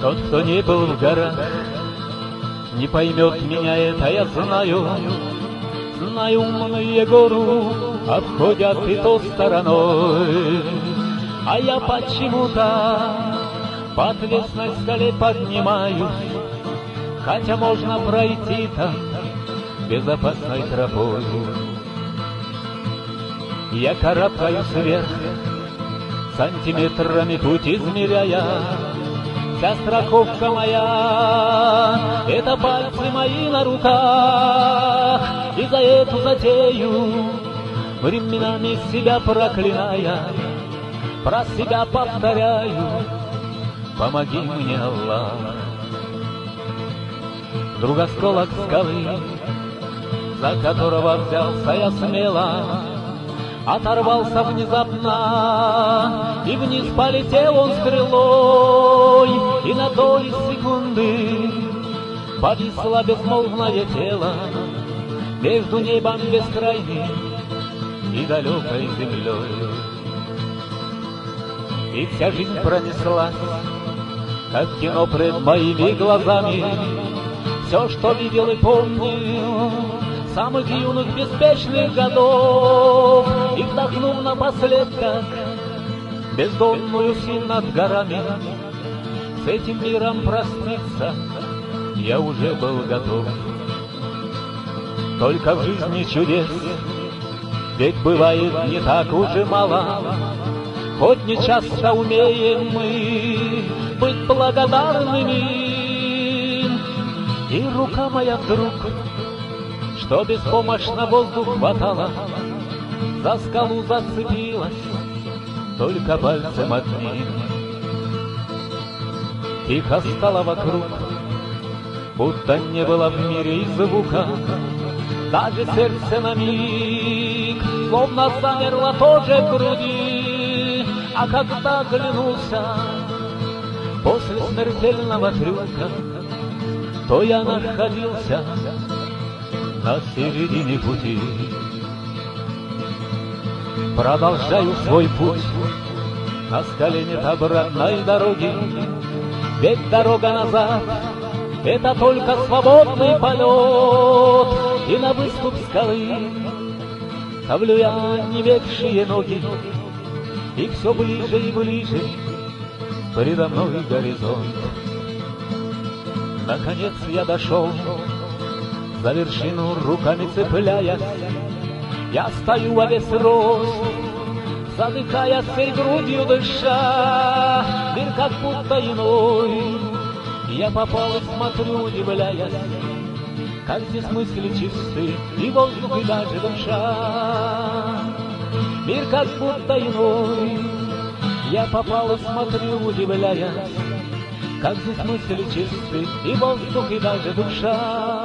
Тот, кто не был в горах, не поймет меня, это я знаю. Знаю, умные гору обходят и то стороной, а я почему-то по отвесной скале поднимаюсь, хотя можно пройти там безопасной тропой. Я карабкаюсь вверх, сантиметрами путь измеряя. Вся страховка моя — это пальцы мои на руках, и за эту затею, временами себя проклиная, про себя повторяю: помоги мне, Аллах. Вдруг осколок скалы, за которого взялся я смело, оторвался внезапно, и вниз полетел он стрелой, и на доли секунды повисло безмолвное тело между небом бескрайним и далекой землей. И вся жизнь пронеслась, как кино пред моими глазами. Все, что видел и помню самых юных беспечных годов, и вдохнув напоследок бездонную синь над горами, с этим миром проститься я уже был готов. Только в жизни чудес ведь бывает не так уж и мало, хоть не часто умеем мы быть благодарными. И рука моя вдруг, что беспомощно воздух хватала, за скалу зацепилась только пальцем одним. Тихо стало вокруг, будто не было в мире и звука. Даже сердце на миг словно замерло тоже в груди. А когда оглянулся после смертельного трюка, то я находился на середине пути. Продолжаю свой путь, на скале нет обратной дороги, ведь дорога назад — это только свободный полет. И на выступ скалы ставлю я неведшие ноги, и все ближе и ближе передо мной горизонт. Наконец я дошел, за вершину руками цепляясь, я стою во весь рост, задыхаясь всей грудью дыша. Мир как будто иной, я попал и смотрю, удивляясь, как здесь мысли чисты, и воздух, и даже душа. Мир как будто иной, я попал и смотрю, удивляясь, как здесь мысли чисты, и воздух, и даже душа.